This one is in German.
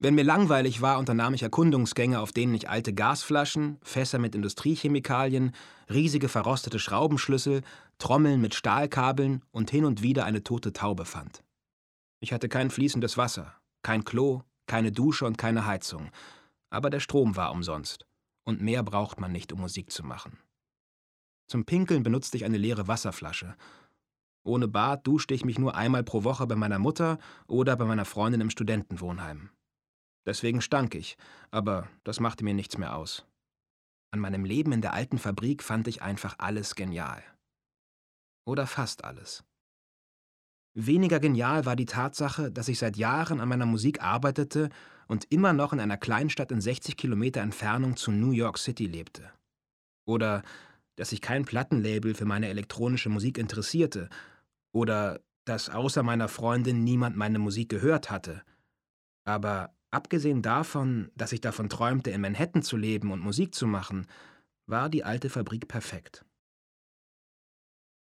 Wenn mir langweilig war, unternahm ich Erkundungsgänge, auf denen ich alte Gasflaschen, Fässer mit Industriechemikalien, riesige verrostete Schraubenschlüssel, Trommeln mit Stahlkabeln und hin und wieder eine tote Taube fand. Ich hatte kein fließendes Wasser, kein Klo, keine Dusche und keine Heizung. Aber der Strom war umsonst. Und mehr braucht man nicht, um Musik zu machen. Zum Pinkeln benutzte ich eine leere Wasserflasche. Ohne Bad duschte ich mich nur einmal pro Woche bei meiner Mutter oder bei meiner Freundin im Studentenwohnheim. Deswegen stank ich, aber das machte mir nichts mehr aus. An meinem Leben in der alten Fabrik fand ich einfach alles genial. Oder fast alles. Weniger genial war die Tatsache, dass ich seit Jahren an meiner Musik arbeitete und immer noch in einer Kleinstadt in 60 Kilometer Entfernung zu New York City lebte. Oder dass sich kein Plattenlabel für meine elektronische Musik interessierte. Oder dass außer meiner Freundin niemand meine Musik gehört hatte. Aber abgesehen davon, dass ich davon träumte, in Manhattan zu leben und Musik zu machen, war die alte Fabrik perfekt.